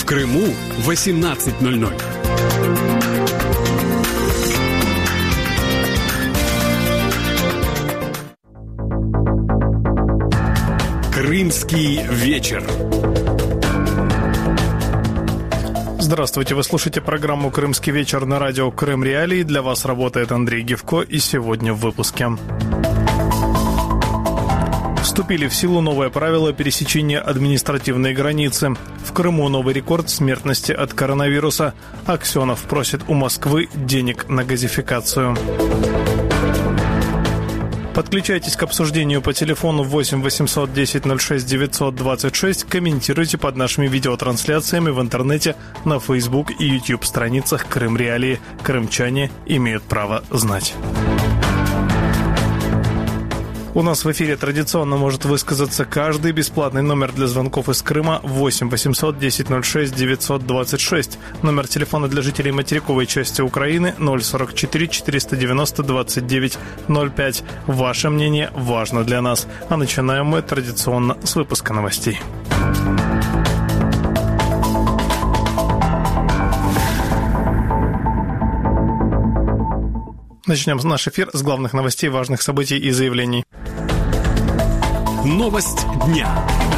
Крыму 18:00. Крымский вечер. Здравствуйте, вы слушаете программу «Крымский вечер» на радио «Крым Реалии». Для вас работает Андрей Гевко, и сегодня в выпуске. Вступили в силу новые правила пересечения административной границы. В Крыму новый рекорд смертности от коронавируса. Аксенов просит у Москвы денег на газификацию. Подключайтесь к обсуждению по телефону 8 800 10 06 926. Комментируйте под нашими видеотрансляциями в интернете, на Facebook и YouTube страницах «Крым Реалии». Крымчане имеют право знать. У нас в эфире традиционно может высказаться каждый. Бесплатный номер для звонков из Крыма 8 800 10 06 926. Номер телефона для жителей материковой части Украины 044 490 29 05. Ваше мнение важно для нас. А начинаем мы традиционно с выпуска новостей. Начнем наш эфир с главных новостей, важных событий и заявлений. Новость дня.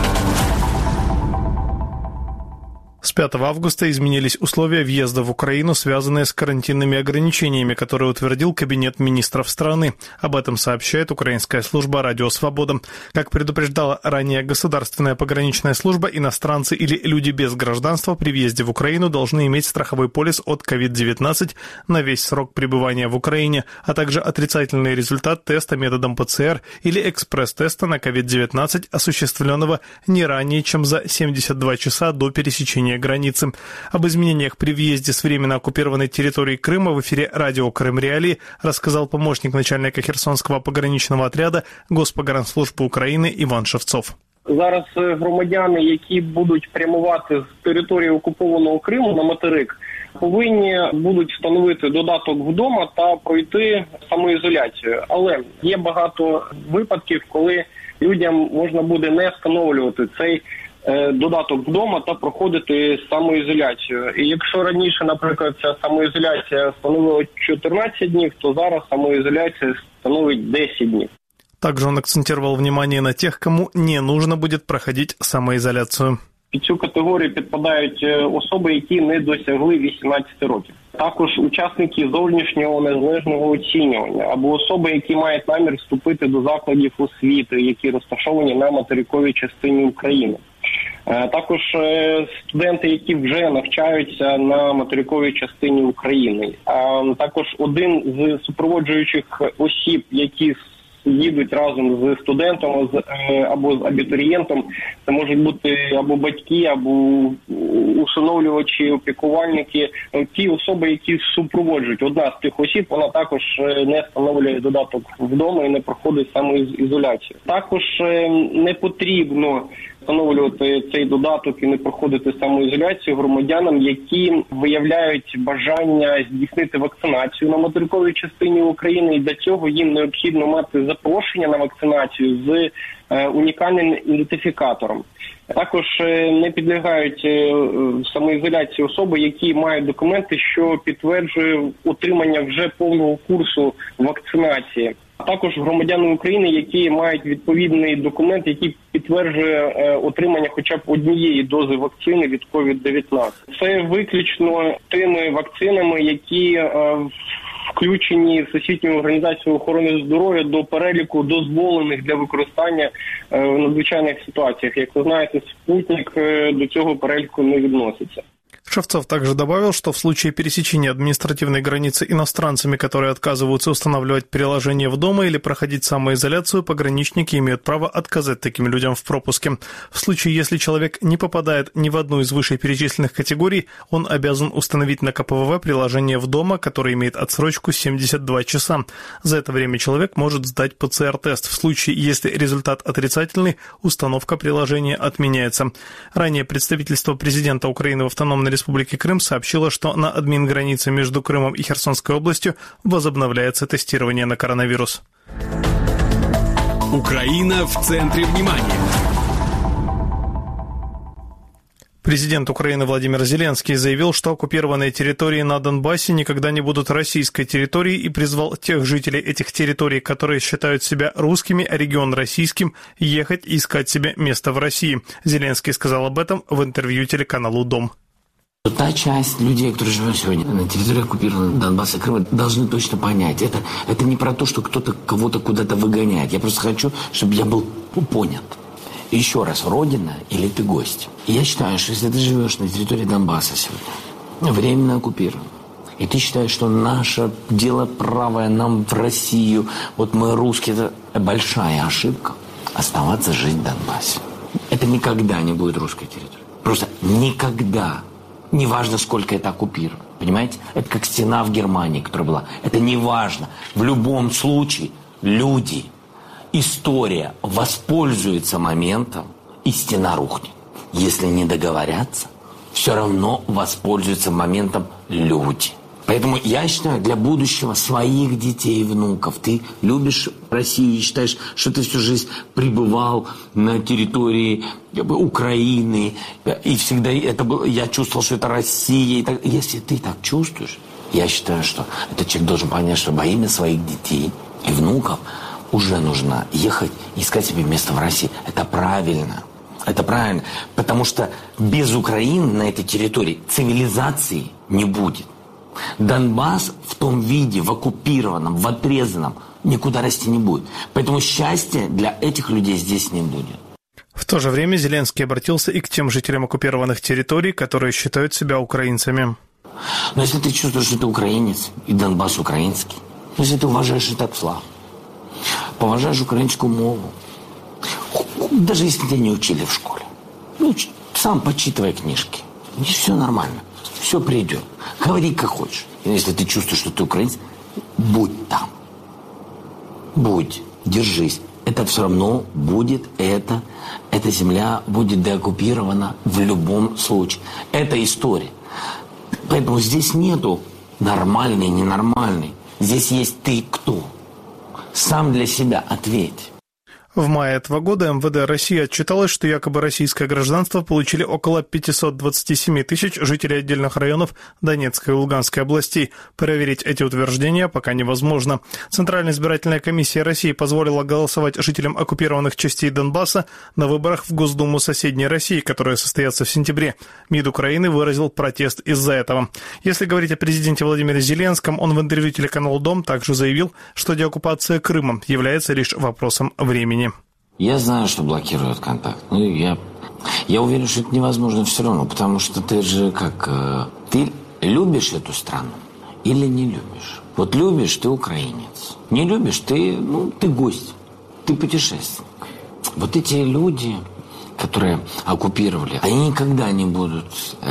С 5 августа изменились условия въезда в Украину, связанные с карантинными ограничениями, которые утвердил Кабинет министров страны. Об этом сообщает украинская служба «Радио Свобода». Как предупреждала ранее Государственная пограничная служба, иностранцы или люди без гражданства при въезде в Украину должны иметь страховой полис от COVID-19 на весь срок пребывания в Украине, а также отрицательный результат теста методом ПЦР или экспресс-теста на COVID-19, осуществленного не ранее, чем за 72 часа до пересечения границы. Об изменениях при въезде с временно оккупированной территории Крыма в эфире радио «Крым Реалии» рассказал помощник начальника Херсонского пограничного отряда Госпогранслужби України Іван Шевцов. Зараз громадяни, які будуть прямувати з території окупованого Криму на материк, повинні будуть встановити додаток вдома та пройти самоізоляцію. Але є багато випадків, коли людям можна буде не встановлювати цей додаток вдома та проходити самоізоляцію. І якщо раніше, наприклад, ця самоізоляція становила 14 днів, то зараз самоизоляция становит 10 дней. Также он акцентировал внимание на тех, кому не нужно будет проходить самоизоляцию. Під цю категорію підпадають особи, які не досягли 18 років. Також учасники зовнішнього незалежного оцінювання або особи, які мають намір вступити до закладів освіти, які розташовані на материковій частині України. Також студенти, які вже навчаються на материковій частині України. Також один з супроводжуючих осіб, які їдуть разом з студентом або з абітурієнтом, це можуть бути або батьки, або усиновлювачі, опікувальники. Ті особи, які супроводжують, одна з тих осіб, вона також не встановлює додаток вдома і не проходить самоізоляцію. Також не потрібно встановлювати цей додаток і не проходити самоізоляцію громадянам, які виявляють бажання здійснити вакцинацію на материковій частині України, і для цього їм необхідно мати запрошення на вакцинацію з унікальним ідентифікатором. Також не підлягають самоізоляції особи, які мають документи, що підтверджують отримання вже повного курсу вакцинації. А також громадяни України, які мають відповідний документ, який підтверджує отримання хоча б однієї дози вакцини від COVID-19. Це виключно тими вакцинами, які включені Всесвітньою організацією охорони здоров'я до переліку дозволених для використання в надзвичайних ситуаціях. Як ви знаєте, «Спутник» до цього переліку не відноситься. Шевцов также добавил, что в случае пересечения административной границы иностранцами, которые отказываются устанавливать приложение в дома или проходить самоизоляцию, пограничники имеют право отказать таким людям в пропуске. В случае, если человек не попадает ни в одну из вышеперечисленных категорий, он обязан установить на КПВВ приложение в дома, которое имеет отсрочку 72 часа. За это время человек может сдать ПЦР-тест. В случае, если результат отрицательный, установка приложения отменяется. Ранее представительство президента Украины в Автономной Республике Крым сообщило, что на админгранице между Крымом и Херсонской областью возобновляется тестирование на коронавирус. Украина в центре внимания. Президент Украины Владимир Зеленский заявил, что оккупированные территории на Донбассе никогда не будут российской территорией и призвал тех жителей этих территорий, которые считают себя русскими, а регион российским, ехать и искать себе место в России. Зеленский сказал об этом в интервью телеканалу «Дом». Та часть людей, которые живут сегодня на территории оккупированного Донбасса и Крыма, должны точно понять, это не про то, что кто-то кого-то куда-то выгоняет. Я просто хочу, чтобы я был понят. Еще раз, родина или ты гость? Я считаю, что если ты живешь на территории Донбасса сегодня, временно оккупирован, и ты считаешь, что наше дело правое нам в Россию, вот мы русские, это большая ошибка оставаться жить в Донбассе. Это никогда не будет русской территорией. Просто никогда. Неважно, сколько это оккупировано. Понимаете? Это как стена в Германии, которая была. Это неважно. В любом случае люди, история воспользуется моментом, и стена рухнет. Если не договорятся, все равно воспользуются моментом люди. Поэтому я считаю, для будущего своих детей и внуков, ты любишь Россию и считаешь, что ты всю жизнь пребывал на территории Украины, и всегда это было, я чувствовал, что это Россия. Если ты так чувствуешь, я считаю, что этот человек должен понять, что во имя своих детей и внуков уже нужно ехать и искать себе место в России. Это правильно. Это правильно. Потому что без Украины на этой территории цивилизации не будет. Донбасс в том виде, в оккупированном, в отрезанном, никуда расти не будет. Поэтому счастья для этих людей здесь не будет. В то же время Зеленский обратился и к тем жителям оккупированных территорий, которые считают себя украинцами. Но если ты чувствуешь, что ты украинец, и Донбасс украинский, если ты уважаешь этот флаг, поважаешь украинскую мову, даже если тебя не учили в школе, сам почитывай книжки, и все нормально. Все придет. Говори, как хочешь. И если ты чувствуешь, что ты украинец, будь там. Будь, держись. Это все равно будет эта земля будет деоккупирована в любом случае. Это история. Поэтому здесь нету нормальный, ненормальный. Здесь есть ты кто. Сам для себя ответь. В мае этого года МВД России отчиталось, что якобы российское гражданство получили около 527 тысяч жителей отдельных районов Донецкой и Луганской областей. Проверить эти утверждения пока невозможно. Центральная избирательная комиссия России позволила голосовать жителям оккупированных частей Донбасса на выборах в Госдуму соседней России, которые состоятся в сентябре. МИД Украины выразил протест из-за этого. Если говорить о президенте Владимире Зеленском, он в интервью телеканалу «Дом» также заявил, что деоккупация Крыма является лишь вопросом времени. Я знаю, что блокируют контакт. Я уверен, что это невозможно все равно, потому что ты же ты любишь эту страну или не любишь? Вот любишь, ты украинец. Не любишь, ты гость, ты путешественник. Вот эти люди, которые оккупировали, они никогда не будут,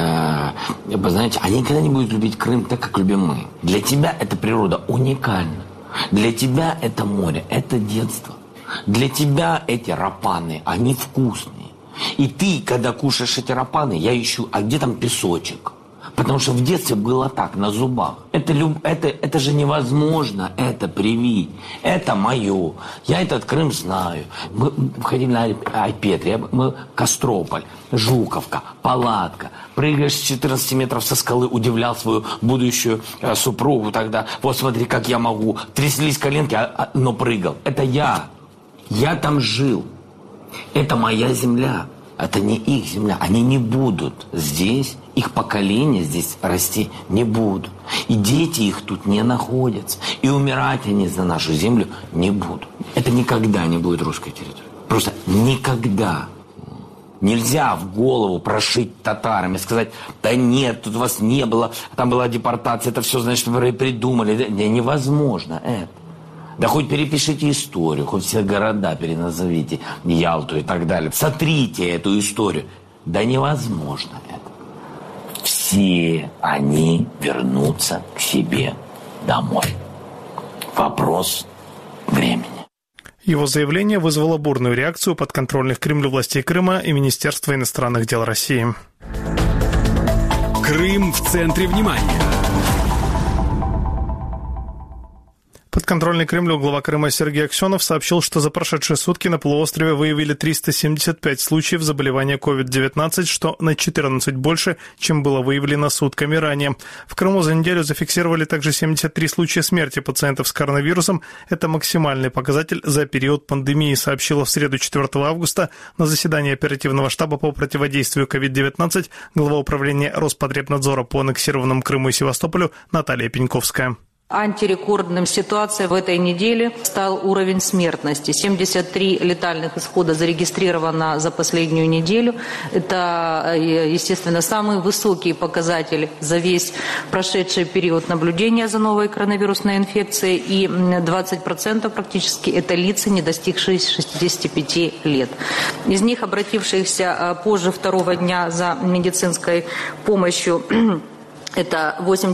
они никогда не будут любить Крым так, как любим мы. Для тебя эта природа уникальна. Для тебя это море, это детство. Для тебя эти рапаны, они вкусные. И ты, когда кушаешь эти рапаны, я ищу, а где там песочек? Потому что в детстве было так, на зубах. Это же невозможно, это привить. Это мое. Я этот Крым знаю. Мы ходили на Айпетре, мы Кострополь, Жуковка, палатка. Прыгаешь с 14 метров со скалы, удивлял свою будущую супругу тогда. Вот смотри, как я могу. Тряслись коленки, но прыгал. Это я. Я там жил. Это моя земля. Это не их земля. Они не будут здесь, их поколения здесь расти не будут. И дети их тут не находятся. И умирать они за нашу землю не будут. Это никогда не будет русской территорией. Просто никогда. Нельзя в голову прошить татарами, сказать, да нет, тут вас не было, там была депортация, это все, значит, вы придумали. Невозможно это. Да хоть перепишите историю, хоть все города переназовите, Ялту и так далее. Сотрите эту историю. Да невозможно это. Все они вернутся к себе домой. Вопрос времени. Его заявление вызвало бурную реакцию подконтрольных Кремлю властей Крыма и Министерства иностранных дел России. Крым в центре внимания. Подконтрольный Кремлю глава Крыма Сергей Аксенов сообщил, что за прошедшие сутки на полуострове выявили 375 случаев заболевания COVID-19, что на 14 больше, чем было выявлено сутками ранее. В Крыму за неделю зафиксировали также 73 случая смерти пациентов с коронавирусом. Это максимальный показатель за период пандемии, сообщила в среду 4 августа на заседании оперативного штаба по противодействию COVID-19 глава управления Роспотребнадзора по аннексированным Крыму и Севастополю Наталья Пеньковская. Антирекордным ситуацией в этой неделе стал уровень смертности. 73 летальных исхода зарегистрировано за последнюю неделю. Это, естественно, самый высокий показатель за весь прошедший период наблюдения за новой коронавирусной инфекцией. И 20% практически это лица, не достигшие 65 лет. Из них, обратившихся позже второго дня за медицинской помощью, это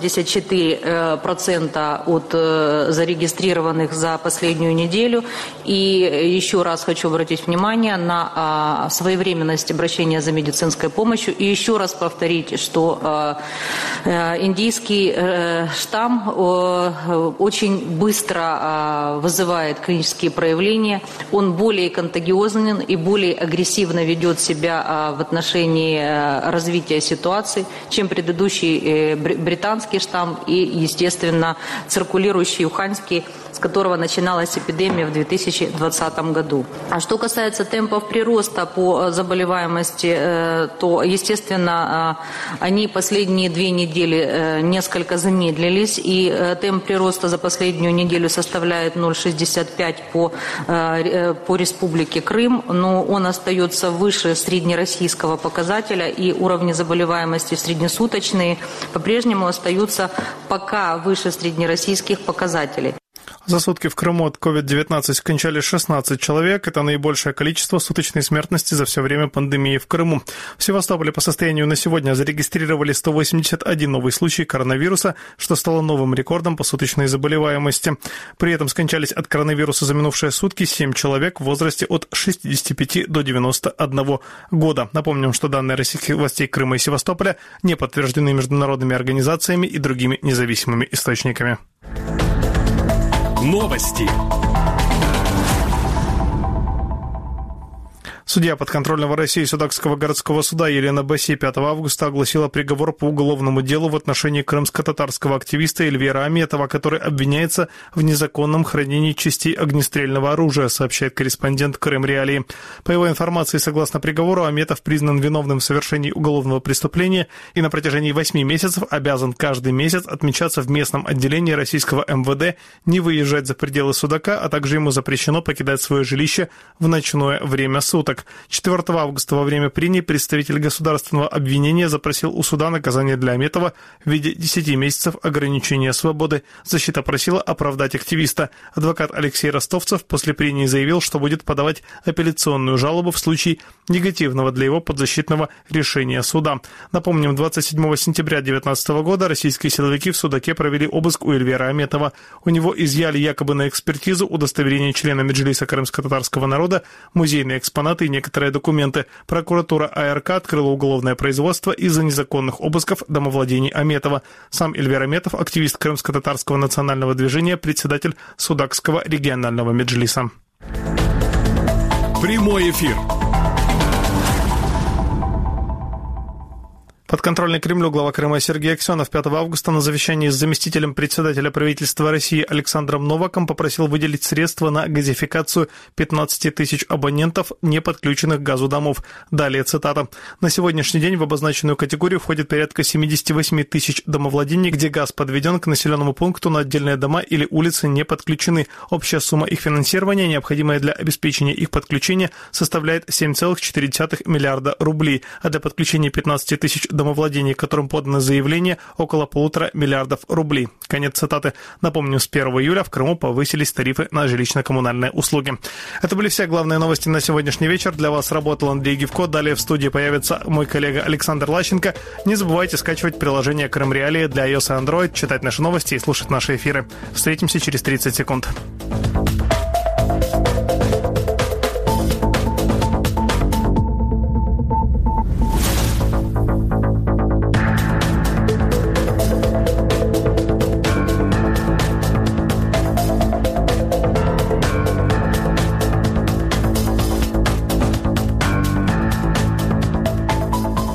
84% от зарегистрированных за последнюю неделю. И еще раз хочу обратить внимание на своевременность обращения за медицинской помощью. И еще раз повторить, что индийский штамм очень быстро вызывает клинические проявления. Он более контагиозен и более агрессивно ведет себя в отношении развития ситуации, чем предыдущий британский штамм и, естественно, циркулирующий уханьский, с которого начиналась эпидемия в 2020 году. А что касается темпов прироста по заболеваемости, то, естественно, они последние 2 недели несколько замедлились, и темп прироста за последнюю неделю составляет 0,65 по республике Крым, но он остается выше среднероссийского показателя, и уровни заболеваемости среднесуточные по-прежнему остаются пока выше среднероссийских показателей. За сутки в Крыму от COVID-19 скончались 16 человек. Это наибольшее количество суточной смертности за все время пандемии в Крыму. В Севастополе по состоянию на сегодня зарегистрировали 181 новый случай коронавируса, что стало новым рекордом по суточной заболеваемости. При этом скончались от коронавируса за минувшие сутки 7 человек в возрасте от 65 до 91 года. Напомним, что данные российских властей Крыма и Севастополя не подтверждены международными организациями и другими независимыми источниками. Новости. Судья подконтрольного России Судакского городского суда Елена Баси 5 августа огласила приговор по уголовному делу в отношении крымско-татарского активиста Эльвира Аметова, который обвиняется в незаконном хранении частей огнестрельного оружия, сообщает корреспондент Крым Реалии. По его информации, согласно приговору, Аметов признан виновным в совершении уголовного преступления и на протяжении 8 месяцев обязан каждый месяц отмечаться в местном отделении российского МВД, не выезжать за пределы Судака, а также ему запрещено покидать свое жилище в ночное время суток. 4 августа во время прений представитель государственного обвинения запросил у суда наказание для Аметова в виде 10 месяцев ограничения свободы. Защита просила оправдать активиста. Адвокат Алексей Ростовцев после прений заявил, что будет подавать апелляционную жалобу в случае негативного для его подзащитного решения суда. Напомним, 27 сентября 2019 года российские силовики в Судаке провели обыск у Эльвира Аметова. У него изъяли якобы на экспертизу удостоверение члена Меджлиса крымско-татарского народа, музейные экспонаты и некоторые документы. Прокуратура АРК открыла уголовное производство из-за незаконных обысков домовладений Аметова. Сам Эльвир Аметов, активист крымско-татарского национального движения, председатель Судакского регионального меджлиса. Прямой эфир. Подконтрольный Кремлю глава Крыма Сергей Аксенов 5 августа на совещании с заместителем председателя правительства России Александром Новаком попросил выделить средства на газификацию 15 тысяч абонентов, не подключенных к газу домов. Далее цитата. «На сегодняшний день в обозначенную категорию входит порядка 78 тысяч домовладений, где газ подведен к населенному пункту, но отдельные дома или улицы не подключены. Общая сумма их финансирования, необходимая для обеспечения их подключения, составляет 7,4 миллиарда рублей, а для подключения 15 тысяч домовладений, которым подано заявление, около 1,5 миллиардов рублей». Конец цитаты. Напомню, с 1 июля в Крыму повысились тарифы на жилищно-коммунальные услуги. Это были все главные новости на сегодняшний вечер. Для вас работал Андрей Гивко. Далее в студии появится мой коллега Александр Лащенко. Не забывайте скачивать приложение Крым Реалии для iOS и Android, читать наши новости и слушать наши эфиры. Встретимся через 30 секунд.